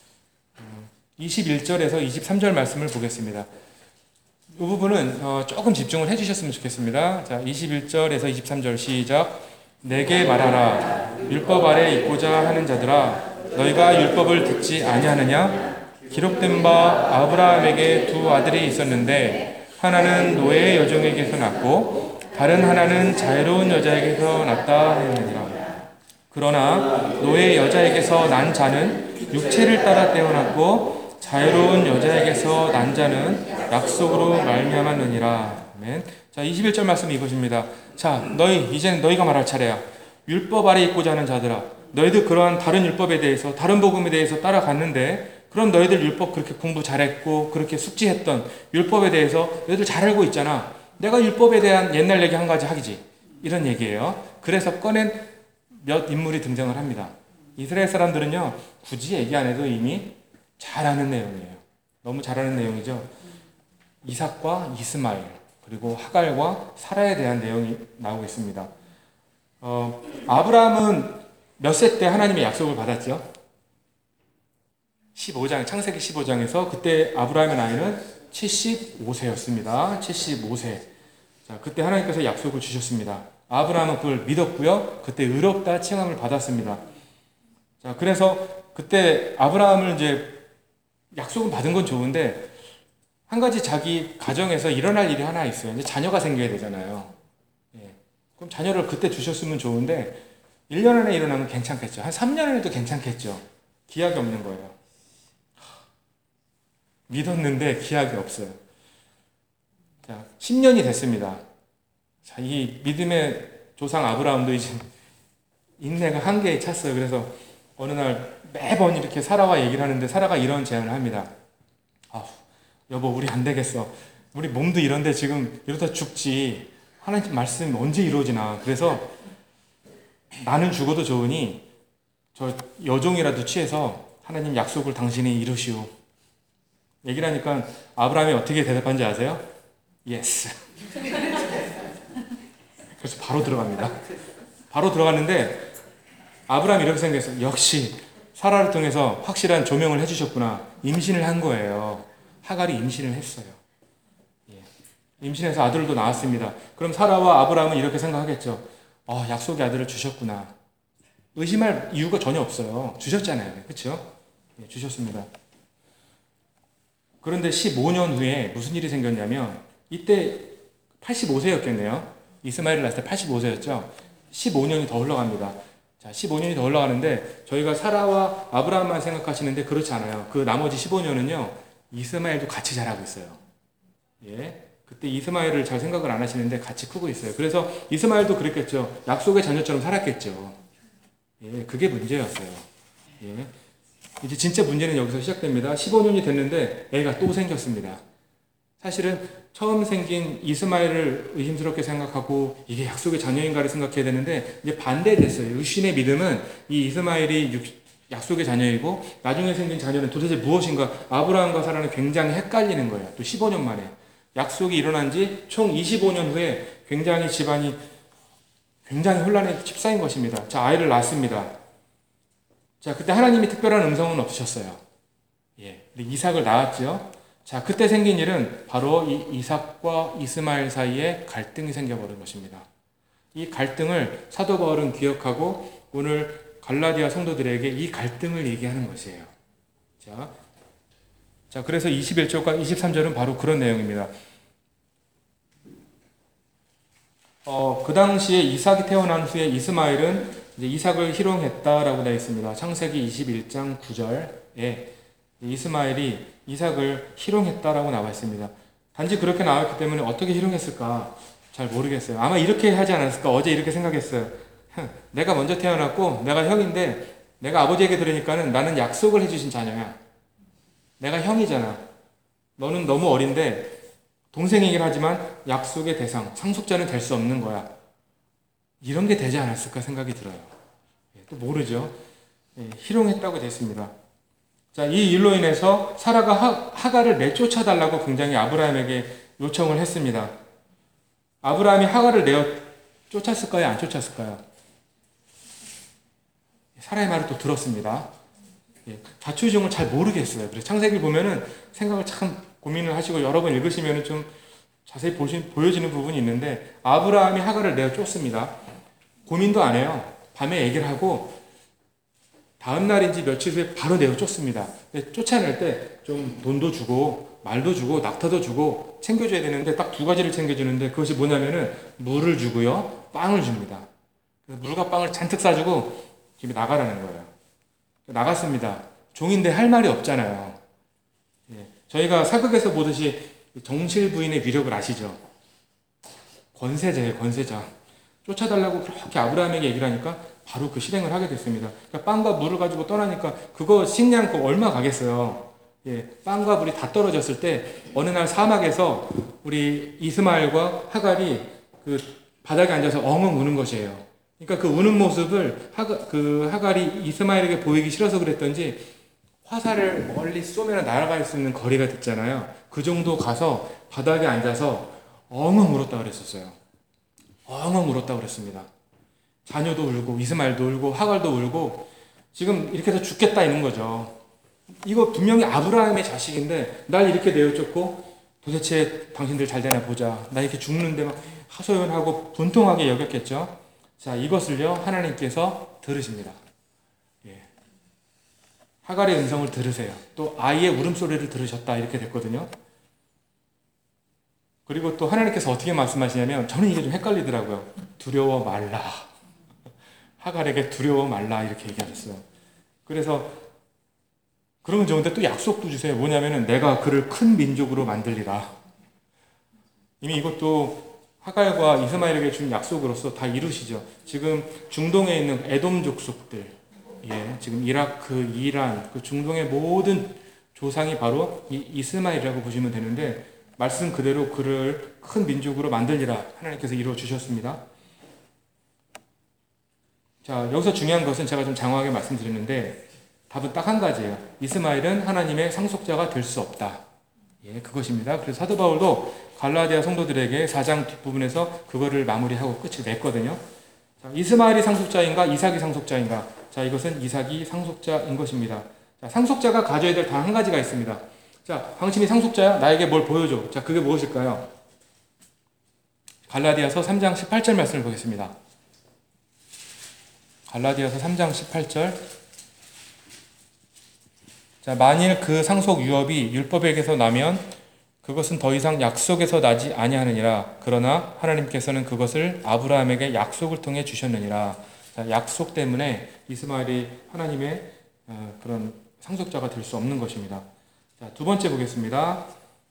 이십일 절에서 이십삼 절 말씀을 보겠습니다. 이 부분은 어, 조금 집중을 해주셨으면 좋겠습니다. 자, 이십일 절에서 이십삼 절 시작. 내게 말하라. 율법 아래 있고자 하는 자들아, 너희가 율법을 듣지 아니하느냐? 기록된 바 아브라함에게 두 아들이 있었는데 하나는 노예의 여종에게서 낳고 다른 하나는 자유로운 여자에게서 낳다 하느니라. 그러나 노예 여자에게서 난 자는 육체를 따라 떼어났고 자유로운 여자에게서 난 자는 약속으로 말미암았느니라. 아멘. 자, 이십일 절 말씀이 이것입니다. 자, 너희 이제는 너희가 말할 차례야. 율법 아래 있고자 하는 자들아, 너희들 그러한 다른 율법에 대해서 다른 복음에 대해서 따라갔는데 그럼 너희들 율법 그렇게 공부 잘했고 그렇게 숙지했던 율법에 대해서 너희들 잘 알고 있잖아. 내가 율법에 대한 옛날 얘기 한 가지 하기지. 이런 얘기예요. 그래서 꺼낸 몇 인물이 등장을 합니다. 이스라엘 사람들은요, 굳이 얘기 안 해도 이미 잘 아는 내용이에요. 너무 잘 아는 내용이죠. 이삭과 이스마엘, 그리고 하갈과 사라에 대한 내용이 나오고 있습니다. 어, 아브라함은 몇 세 때 하나님의 약속을 받았죠? 십오 장, 창세기 십오 장에서 그때 아브라함의 나이는 칠십오 세였습니다. 칠십오 세. 자, 그때 하나님께서 약속을 주셨습니다. 아브라함은 그걸 믿었고요. 그때 의롭다 칭함을 받았습니다. 자, 그래서 그때 아브라함을 이제 약속은 받은 건 좋은데 한 가지 자기 가정에서 일어날 일이 하나 있어요. 이제 자녀가 생겨야 되잖아요. 예. 그럼 자녀를 그때 주셨으면 좋은데 일 년 안에 일어나면 괜찮겠죠. 한 삼 년 안에도 괜찮겠죠. 기약이 없는 거예요. 믿었는데 기약이 없어요. 자, 십 년이 됐습니다. 자, 이 믿음의 조상 아브라함도 이제 인내가 한계에 찼어요. 그래서 어느 날 매번 이렇게 사라와 얘기를 하는데 사라가 이런 제안을 합니다. 아, 여보, 우리 안 되겠어. 우리 몸도 이런데 지금 이러다 죽지. 하나님 말씀 언제 이루어지나. 그래서 나는 죽어도 좋으니 저 여종이라도 취해서 하나님 약속을 당신이 이루시오. 얘기를 하니까 아브라함이 어떻게 대답한지 아세요? 예스. 그래서 바로 들어갑니다. 바로 들어갔는데 아브라함이 이렇게 생각했어요. 역시 사라를 통해서 확실한 조명을 해주셨구나. 임신을 한 거예요. 하갈이 임신을 했어요. 예. 임신해서 아들도 낳았습니다. 그럼 사라와 아브라함은 이렇게 생각하겠죠. 어, 약속의 아들을 주셨구나. 의심할 이유가 전혀 없어요. 주셨잖아요. 그렇죠? 예, 주셨습니다. 그런데 십오 년 후에 무슨 일이 생겼냐면 이때 팔십오 세였겠네요. 이스마엘을 낳았을 때 팔십오 세였죠. 십오 년이 더 흘러갑니다. 자, 십오 년이 더 흘러가는데 저희가 사라와 아브라함만 생각하시는데 그렇지 않아요. 그 나머지 십오 년은요. 이스마엘도 같이 자라고 있어요. 예. 그때 이스마엘을 잘 생각을 안 하시는데 같이 크고 있어요. 그래서 이스마엘도 그랬겠죠. 약속의 자녀처럼 살았겠죠. 예, 그게 문제였어요. 예. 이제 진짜 문제는 여기서 시작됩니다. 십오 년이 됐는데 애가 또 생겼습니다. 사실은 처음 생긴 이스마엘을 의심스럽게 생각하고 이게 약속의 자녀인가를 생각해야 되는데 이제 반대됐어요. 유신의 믿음은 이 이스마엘이 육, 약속의 자녀이고 나중에 생긴 자녀는 도대체 무엇인가. 아브라함과 사라는 굉장히 헷갈리는 거예요. 또 십오 년 만에. 약속이 일어난 지 총 이십오 년 후에 굉장히 집안이 굉장히 혼란에 휩싸인 것입니다. 자, 아이를 낳습니다. 자, 그때 하나님이 특별한 음성은 없으셨어요. 예, 이삭을 낳았죠. 자, 그때 생긴 일은 바로 이 이삭과 이스마엘 사이에 갈등이 생겨버린 것입니다. 이 갈등을 사도 바울은 기억하고 오늘 갈라디아 성도들에게 이 갈등을 얘기하는 것이에요. 자, 자, 그래서 이십일 절과 이십삼 절은 바로 그런 내용입니다. 어, 그 당시에 이삭이 태어난 후에 이스마엘은 이제 이삭을 희롱했다라고 되어 있습니다. 창세기 이십일 장 구 절에 이스마엘이 이삭을 희롱했다라고 나와 있습니다. 단지 그렇게 나왔기 때문에 어떻게 희롱했을까 잘 모르겠어요. 아마 이렇게 하지 않았을까. 어제 이렇게 생각했어요. 내가 먼저 태어났고 내가 형인데 내가 아버지에게 들으니까는 나는 약속을 해주신 자녀야. 내가 형이잖아. 너는 너무 어린데 동생이긴 하지만 약속의 대상, 상속자는 될 수 없는 거야. 이런 게 되지 않았을까 생각이 들어요. 또 모르죠. 예, 희롱했다고 됐습니다. 자, 이 일로 인해서 사라가 하, 하갈을 내쫓아달라고 굉장히 아브라함에게 요청을 했습니다. 아브라함이 하갈을 내어 쫓았을까요? 안 쫓았을까요? 사라의 말을 또 들었습니다. 예, 자초지종을 잘 모르겠어요. 그래서 창세기를 보면은 생각을 참 고민을 하시고 여러 번 읽으시면은 좀 자세히 보시, 보여지는 부분이 있는데 아브라함이 하갈을 내어 쫓습니다. 고민도 안 해요. 밤에 얘기를 하고 다음 날인지 며칠 후에 바로 내어 쫓습니다. 쫓아낼 때 좀 돈도 주고 말도 주고 낙타도 주고 챙겨줘야 되는데 딱 두 가지를 챙겨주는데 그것이 뭐냐면은 물을 주고요, 빵을 줍니다. 그래서 물과 빵을 잔뜩 싸주고 집에 나가라는 거예요. 나갔습니다. 종인데 할 말이 없잖아요. 예, 저희가 사극에서 보듯이 정실 부인의 위력을 아시죠? 권세자예요, 권세자. 쫓아달라고 그렇게 아브라함에게 얘기를 하니까 바로 그 실행을 하게 됐습니다. 그러니까 빵과 물을 가지고 떠나니까 그거 식량 그 얼마 가겠어요. 예, 빵과 물이 다 떨어졌을 때 어느 날 사막에서 우리 이스마엘과 하갈이 그 바닥에 앉아서 엉엉 우는 것이에요. 그러니까 그 우는 모습을 하가, 그 하갈이 이스마엘에게 보이기 싫어서 그랬던지 화살을 멀리 쏘면 날아갈 수 있는 거리가 됐잖아요. 그 정도 가서 바닥에 앉아서 엉엉 울었다 그랬었어요. 엉엉 울었다 그랬습니다. 자녀도 울고 이스마엘도 울고 하갈도 울고 지금 이렇게 해서 죽겠다 이런 거죠. 이거 분명히 아브라함의 자식인데 날 이렇게 내어쫓고 도대체 당신들 잘 되나 보자. 나 이렇게 죽는데 막 하소연하고 분통하게 여겼겠죠. 자, 이것을요 하나님께서 들으십니다. 예. 하갈의 음성을 들으세요. 또 아이의 울음소리를 들으셨다 이렇게 됐거든요. 그리고 또 하나님께서 어떻게 말씀하시냐면 저는 이게 좀 헷갈리더라고요. 두려워 말라. 하갈에게 두려워 말라 이렇게 얘기하셨어요. 그래서 그러면 좋은데 또 약속도 주세요. 뭐냐면은 내가 그를 큰 민족으로 만들리라. 이미 이것도 하갈과 이스마엘에게 준 약속으로서 다 이루시죠. 지금 중동에 있는 에돔 족속들, 예, 지금 이라크, 이란, 그 중동의 모든 조상이 바로 이 이스마엘이라고 보시면 되는데, 말씀 그대로 그를 큰 민족으로 만들리라 하나님께서 이루어 주셨습니다. 자, 여기서 중요한 것은 제가 좀 장황하게 말씀드렸는데 답은 딱 한 가지예요. 이스마엘은 하나님의 상속자가 될 수 없다. 예, 그것입니다. 그래서 사도 바울도 갈라디아 성도들에게 사 장 뒷부분에서 그거를 마무리하고 끝을 냈거든요. 자, 이스마엘이 상속자인가 이삭이 상속자인가? 자, 이것은 이삭이 상속자인 것입니다. 자, 상속자가 가져야 될 단 한 가지가 있습니다. 자, 당신이 상속자야? 나에게 뭘 보여줘. 자, 그게 무엇일까요? 갈라디아서 삼 장 십팔 절 말씀을 보겠습니다. 갈라디아서 삼 장 십팔 절. 자, 만일 그 상속 유업이 율법에게서 나면 그것은 더 이상 약속에서 나지 아니하느니라. 그러나 하나님께서는 그것을 아브라함에게 약속을 통해 주셨느니라. 자, 약속 때문에 이스마엘이 하나님의 어, 그런 상속자가 될 수 없는 것입니다. 자, 두 번째 보겠습니다.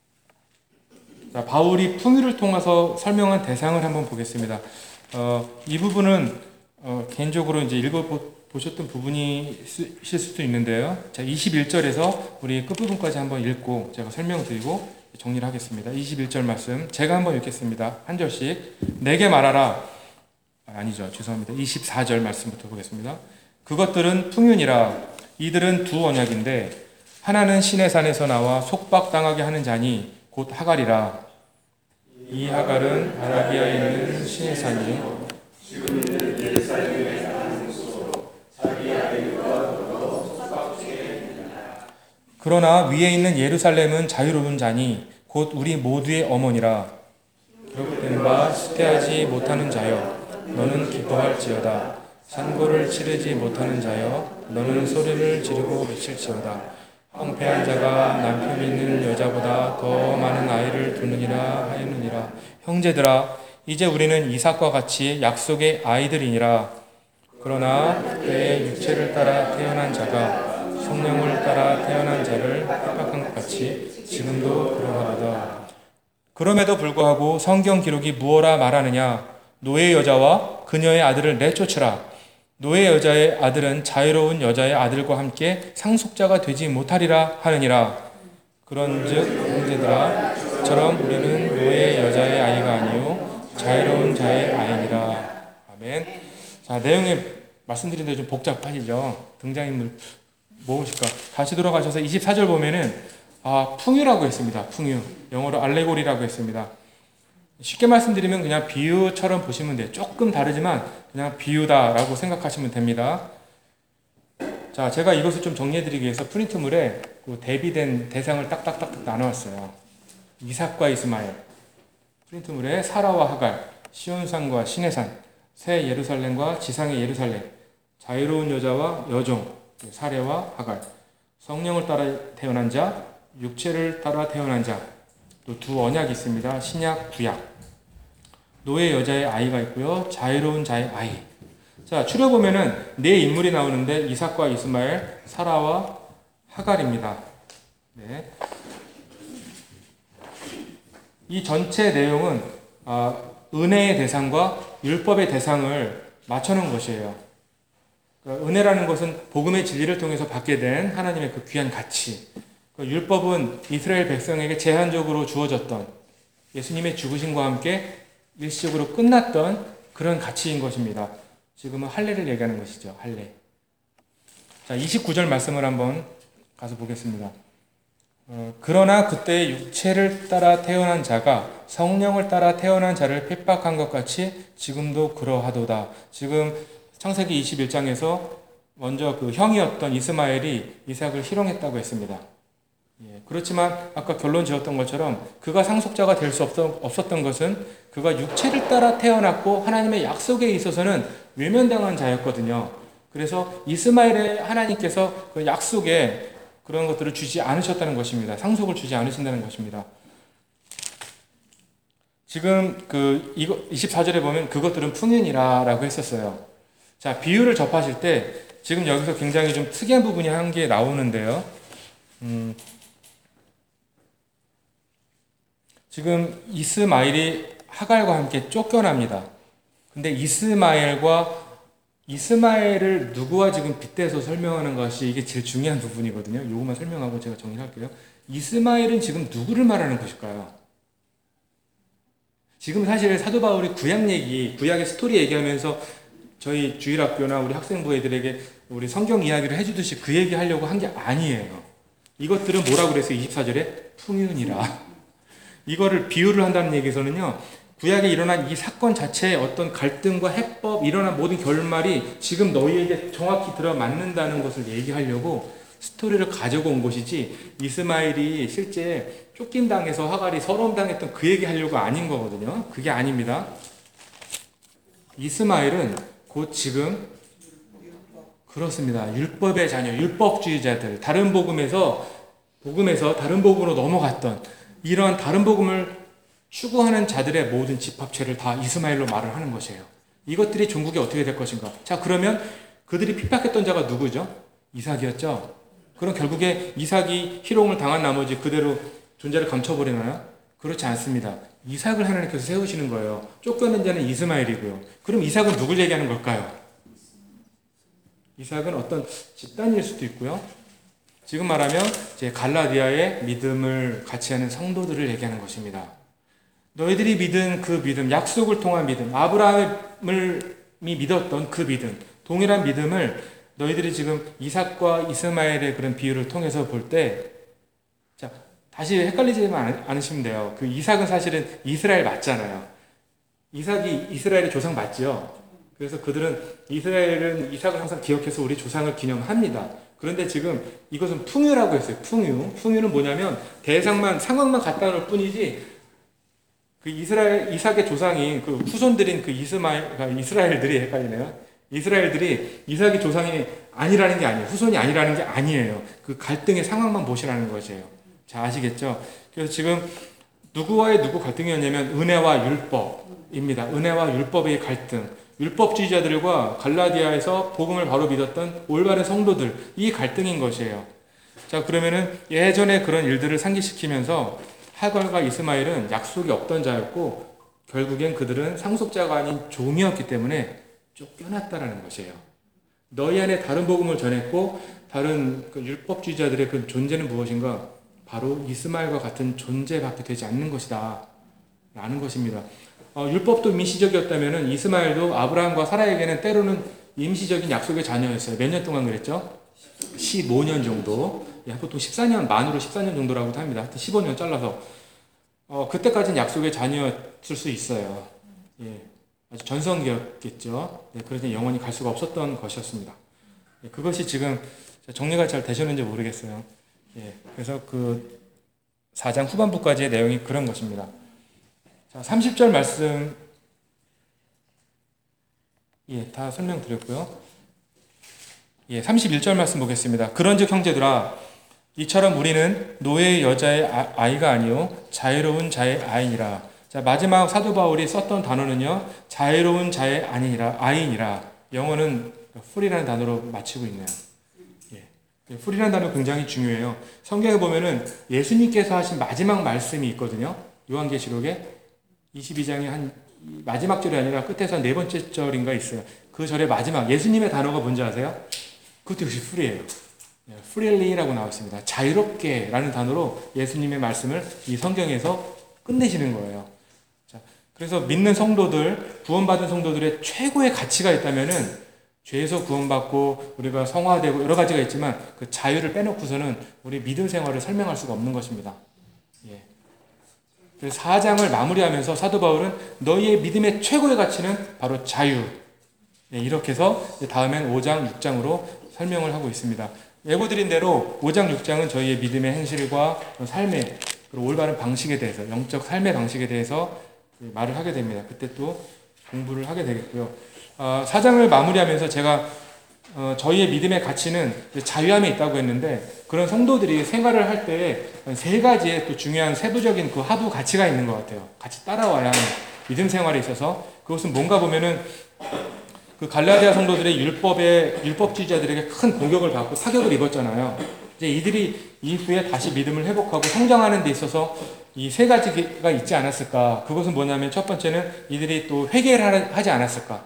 자, 바울이 풍유를 통해서 설명한 대상을 한번 보겠습니다. 어, 이 부분은 어, 개인적으로 이제 읽어보셨던 부분이실 수도 있는데요. 자, 이십일 절에서 우리 끝부분까지 한번 읽고 제가 설명드리고 정리를 하겠습니다. 이십일 절 말씀 제가 한번 읽겠습니다. 한 절씩. 내게 말하라. 아, 아니죠. 죄송합니다. 이십사 절 말씀부터 보겠습니다. 그것들은 풍윤이라. 이들은 두 언약인데 하나는 신의 산에서 나와 속박당하게 하는 자니 곧 하갈이라. 이 하갈은 아라비아에 있는 신의 산이 지금 있는 예루살렘에 사는 곳으로 자기 아이들과 더불어 속박 중에 있느니라. 그러나 위에 있는 예루살렘은 자유로운 자니 곧 우리 모두의 어머니라. 기록된 바 수태하지 못하는 자여 너는 기뻐할지어다. 산고를 치르지 못하는 자여 너는 소리를 지르고 외칠지어다. 황폐한 자가 남편 있는 여자보다 더 많은 아이를 두느니라 하였느니라. 형제들아, 이제 우리는 이삭과 같이 약속의 아이들이니라. 그러나 그때의 육체를 따라 태어난 자가 성령을 따라 태어난 자를 핍박한 것 같이 지금도 그러하도다. 그럼에도 불구하고 성경 기록이 무엇라 말하느냐? 노예 여자와 그녀의 아들을 내쫓으라. 노예 여자의 아들은 자유로운 여자의 아들과 함께 상속자가 되지 못하리라 하느니라. 그런즉 형제들아, 저처럼 우리는 노예 여자의 아이가 아니요 자유로운 자의 아이니라. 아멘. 자, 내용에 말씀드린 대로 좀 복잡하시죠? 등장인물 무엇일까? 다시 돌아가셔서 이십사 절 보면은 아, 풍유라고 했습니다. 풍유. 영어로 알레고리라고 했습니다. 쉽게 말씀드리면 그냥 비유처럼 보시면 돼요. 조금 다르지만 그냥 비유다라고 생각하시면 됩니다. 자, 제가 이것을 좀 정리해드리기 위해서 프린트물에 그 대비된 대상을 딱딱딱딱 나눠왔어요. 이삭과 이스마엘, 프린트물에 사라와 하갈, 시온산과 시내산, 새 예루살렘과 지상의 예루살렘, 자유로운 여자와 여종, 사례와 하갈, 성령을 따라 태어난 자, 육체를 따라 태어난 자, 또 두 언약이 있습니다. 신약, 구약. 노예 여자의 아이가 있고요. 자유로운 자의 아이. 자, 추려보면은 네 인물이 나오는데 이삭과 이스마엘, 사라와 하갈입니다. 네. 이 전체 내용은 아, 은혜의 대상과 율법의 대상을 맞춰놓은 것이에요. 그러니까 은혜라는 것은 복음의 진리를 통해서 받게 된 하나님의 그 귀한 가치. 율법은 이스라엘 백성에게 제한적으로 주어졌던 예수님의 죽으심과 함께 일시적으로 끝났던 그런 가치인 것입니다. 지금은 할례를 얘기하는 것이죠. 할례. 자, 이십구 절 말씀을 한번 가서 보겠습니다. 어, 그러나 그때 육체를 따라 태어난 자가 성령을 따라 태어난 자를 핍박한 것 같이 지금도 그러하도다. 지금 창세기 이십일 장에서 먼저 그 형이었던 이스마엘이 이삭을 희롱했다고 했습니다. 예, 그렇지만 아까 결론 지었던 것처럼 그가 상속자가 될 수 없었던 것은 그가 육체를 따라 태어났고 하나님의 약속에 있어서는 외면당한 자였거든요. 그래서 이스마엘의 하나님께서 그 약속에 그런 것들을 주지 않으셨다는 것입니다. 상속을 주지 않으신다는 것입니다. 지금 그 이십사 절에 보면 그것들은 풍윤이라라고 했었어요. 자, 비유를 접하실 때 지금 여기서 굉장히 좀 특이한 부분이 한 개 나오는데요. 음, 지금 이스마엘이 하갈과 함께 쫓겨납니다. 근데 이스마엘과 이스마엘을 누구와 지금 빗대서 설명하는 것이 이게 제일 중요한 부분이거든요. 요것만 설명하고 제가 정리할게요. 이스마엘은 지금 누구를 말하는 것일까요? 지금 사실 사도 바울이 구약 얘기, 구약의 스토리 얘기하면서 저희 주일학교나 우리 학생부 애들에게 우리 성경 이야기를 해주듯이 그 얘기 하려고 한 게 아니에요. 이것들은 뭐라고 그랬어요? 이십사 절에 풍윤이라. 이거를 비유를 한다는 얘기에서는요, 구약에 일어난 이 사건 자체의 어떤 갈등과 해법, 일어난 모든 결말이 지금 너희에게 정확히 들어맞는다는 것을 얘기하려고 스토리를 가지고 온 것이지, 이스마엘이 실제 쫓김당해서 하갈이 서러움당했던 그 얘기 하려고 아닌 거거든요. 그게 아닙니다. 이스마엘은 곧 지금 그렇습니다. 율법의 자녀, 율법주의자들, 다른 복음에서 복음에서 다른 복음으로 넘어갔던 이러한 다른 복음을 추구하는 자들의 모든 집합체를 다 이스마엘로 말을 하는 것이에요. 이것들이 종국이 어떻게 될 것인가? 자, 그러면 그들이 핍박했던 자가 누구죠? 이삭이었죠. 그럼 결국에 이삭이 희롱을 당한 나머지 그대로 존재를 감춰버리나요? 그렇지 않습니다. 이삭을 하나님께서 세우시는 거예요. 쫓겨난 자는 이스마엘이고요. 그럼 이삭은 누굴 얘기하는 걸까요? 이삭은 어떤 집단일 수도 있고요. 지금 말하면 이제 갈라디아의 믿음을 같이 하는 성도들을 얘기하는 것입니다. 너희들이 믿은 그 믿음, 약속을 통한 믿음, 아브라함이 믿었던 그 믿음, 동일한 믿음을 너희들이 지금 이삭과 이스마엘의 그런 비유를 통해서 볼 때, 자, 다시 헷갈리지만 않으시면 돼요. 그 이삭은 사실은 이스라엘 맞잖아요. 이삭이 이스라엘의 조상 맞죠? 그래서 그들은 이스라엘은 이삭을 항상 기억해서 우리 조상을 기념합니다. 그런데 지금 이것은 풍유라고 했어요. 풍유. 풍유는 뭐냐면 대상만, 상황만 갖다 놓을 뿐이지, 그 이스라엘, 이삭의 조상인 그 후손들인 그 이스마엘, 이스라엘들이 헷갈리네요. 이스라엘들이 이삭의 조상이 아니라는 게 아니에요. 후손이 아니라는 게 아니에요. 그 갈등의 상황만 보시라는 것이에요. 자, 아시겠죠? 그래서 지금 누구와의 누구 갈등이었냐면 은혜와 율법입니다. 은혜와 율법의 갈등. 율법주의자들과 갈라디아에서 복음을 바로 믿었던 올바른 성도들, 이 갈등인 것이에요. 자, 그러면은 예전에 그런 일들을 상기시키면서 하갈과 이스마엘은 약속이 없던 자였고 결국엔 그들은 상속자가 아닌 종이었기 때문에 쫓겨났다라는 것이에요. 너희 안에 다른 복음을 전했고 다른 그 율법주의자들의 그 존재는 무엇인가? 바로 이스마엘과 같은 존재밖에 되지 않는 것이다 라는 것입니다. 어, 율법도 임시적이었다면 이스마엘도 아브라함과 사라에게는 때로는 임시적인 약속의 자녀였어요. 몇 년 동안 그랬죠? 십오 년 정도. 예, 보통 십사 년, 만으로 십사 년 정도라고도 합니다. 하여튼 십오 년 잘라서. 어, 그때까지는 약속의 자녀였을 수 있어요. 예, 아주 전성기였겠죠. 네, 그래서 영원히 갈 수가 없었던 것이었습니다. 예, 그것이 지금 정리가 잘 되셨는지 모르겠어요. 예, 그래서 그 사 장 후반부까지의 내용이 그런 것입니다. 자, 삼십 절 말씀, 예, 다 설명드렸고요. 예, 삼십일 절 말씀 보겠습니다. 그런즉 형제들아, 이처럼 우리는 노예의 여자의 아, 아이가 아니요 자유로운 자의 아이니라. 자, 마지막 사도 바울이 썼던 단어는요, 자유로운 자의 아니니라, 아이니라. 영어는 free라는 단어로 마치고 있네요. 예, free라는 단어 굉장히 중요해요. 성경에 보면은 예수님께서 하신 마지막 말씀이 있거든요. 요한계시록에 이십이 장의 한 마지막 절이 아니라 끝에서 한 네 번째 절인가 있어요. 그 절의 마지막, 예수님의 단어가 뭔지 아세요? 그것도 역시 free예요. freely라고 나와 있습니다. 자유롭게 라는 단어로 예수님의 말씀을 이 성경에서 끝내시는 거예요. 자, 그래서 믿는 성도들, 구원받은 성도들의 최고의 가치가 있다면은 죄에서 구원받고 우리가 성화되고 여러 가지가 있지만 그 자유를 빼놓고서는 우리 믿음 생활을 설명할 수가 없는 것입니다. 예. 그래서 사 장을 마무리하면서 사도 바울은 너희의 믿음의 최고의 가치는 바로 자유. 예, 이렇게 해서 다음엔 오 장, 육 장으로 설명을 하고 있습니다. 예고드린 대로 오 장, 육 장은 저희의 믿음의 현실과 삶의 그리고 올바른 방식에 대해서, 영적 삶의 방식에 대해서 말을 하게 됩니다. 그때 또 공부를 하게 되겠고요. 어, 사 장을 마무리하면서 제가 어, 저희의 믿음의 가치는 자유함에 있다고 했는데 그런 성도들이 생활을 할 때 세 가지의 또 중요한 세부적인 그 하부 가치가 있는 것 같아요. 같이 따라와야 하는 믿음 생활에 있어서 그것은 뭔가 보면은 그 갈라디아 성도들의 율법의 율법주의자들에게 큰 공격을 받고 타격을 입었잖아요. 이제 이들이 이후에 다시 믿음을 회복하고 성장하는 데 있어서 이 세 가지가 있지 않았을까? 그것은 뭐냐면 첫 번째는 이들이 또 회개를 하지 않았을까?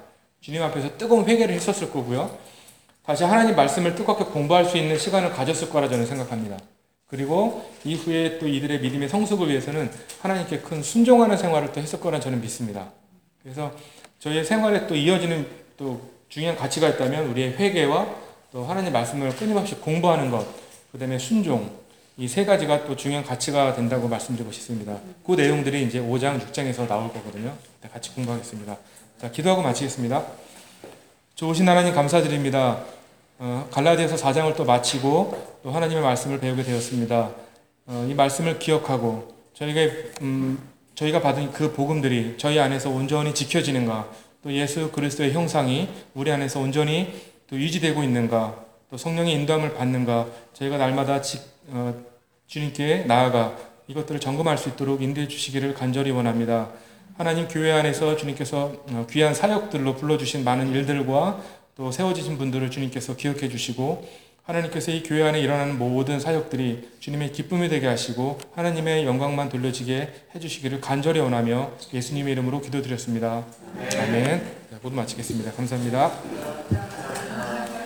주님 앞에서 뜨거운 회개를 했었을 거고요. 다시 하나님 말씀을 뜨겁게 공부할 수 있는 시간을 가졌을 거라 저는 생각합니다. 그리고 이후에 또 이들의 믿음의 성숙을 위해서는 하나님께 큰 순종하는 생활을 또 했을 거라 저는 믿습니다. 그래서 저희의 생활에 또 이어지는 또 중요한 가치가 있다면 우리의 회개와 또 하나님 말씀을 끊임없이 공부하는 것, 그 다음에 순종, 이 세 가지가 또 중요한 가치가 된다고 말씀드리고 싶습니다. 그 내용들이 이제 오 장, 육 장에서 나올 거거든요. 같이 공부하겠습니다. 자, 기도하고 마치겠습니다. 좋으신 하나님 감사드립니다. 어, 갈라디아서 사 장을 또 마치고 또 하나님의 말씀을 배우게 되었습니다. 어, 이 말씀을 기억하고 저희가 음, 저희가 받은 그 복음들이 저희 안에서 온전히 지켜지는가, 또 예수 그리스도의 형상이 우리 안에서 온전히 또 유지되고 있는가, 또 성령의 인도함을 받는가, 저희가 날마다 지, 어, 주님께 나아가 이것들을 점검할 수 있도록 인도해 주시기를 간절히 원합니다. 하나님 교회 안에서 주님께서 귀한 사역들로 불러주신 많은 일들과 또 세워지신 분들을 주님께서 기억해 주시고, 하나님께서 이 교회 안에 일어나는 모든 사역들이 주님의 기쁨이 되게 하시고 하나님의 영광만 돌려지게 해주시기를 간절히 원하며 예수님의 이름으로 기도드렸습니다. 아멘. 아멘. 모두 마치겠습니다. 감사합니다.